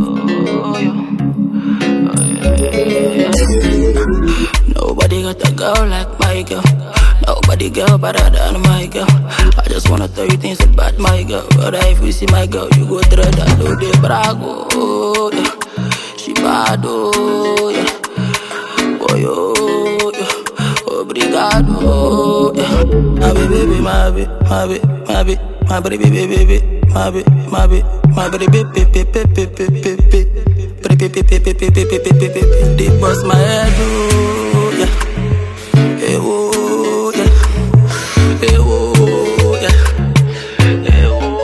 Nobody got a girl like my girl. Nobody girl better than my girl. I just wanna tell you things about my girl. But if you see my girl, you go through that low de brago, yeah. She bad, oh, yeah. Boy, oh, yeah. Obrigado, yeah. My baby, my baby, my baby, my baby, my baby, baby, my baby, my baby, my baby, they bust my head, oh, yeah. Hey, oh, yeah. Hey, oh, yeah. Hey,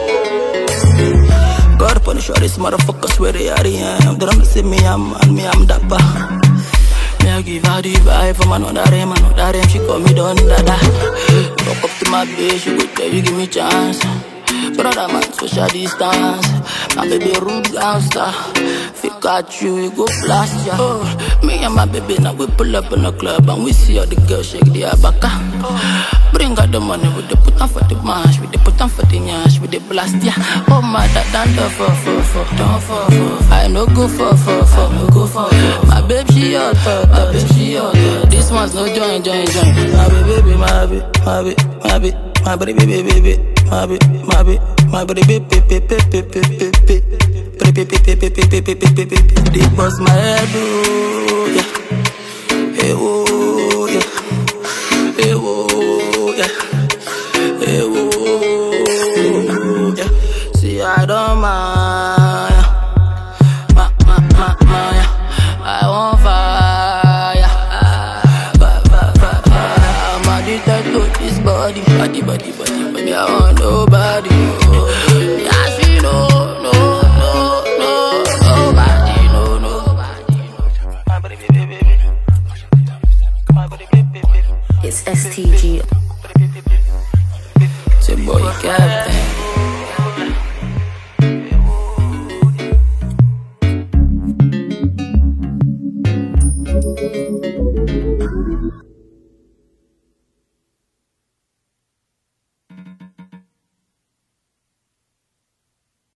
oh. God punish all these motherfuckers where they are, yeah. They don't see me, I'm dapper. Me, I give her the vibe from another rem, she call me Don Dada. Walk up to my bitch, she go tell you give me chance. Brother man, social distance. My baby rude gangster. Fake at you go blast ya. Oh, me and my baby now we pull up in the club and we see all the girls shake their baka. Bring out the money, we dey put on for the mash, we dey put on for the nyash, we dey blast ya. Oh my dad, don't fall. I no go for. My baby she hot, my baby she hot. This one's no join. My baby, my baby, my baby, my baby, my baby. My baby, they bust my head, oh, yeah. Hey, oh, yeah. Hey, oh, yeah. Hey, oh, yeah. See, I don't mind, yeah. I want fire, I'm addicted to this body. I want nobody. Yeah, she nobody. It's STG. It's your boy Captain.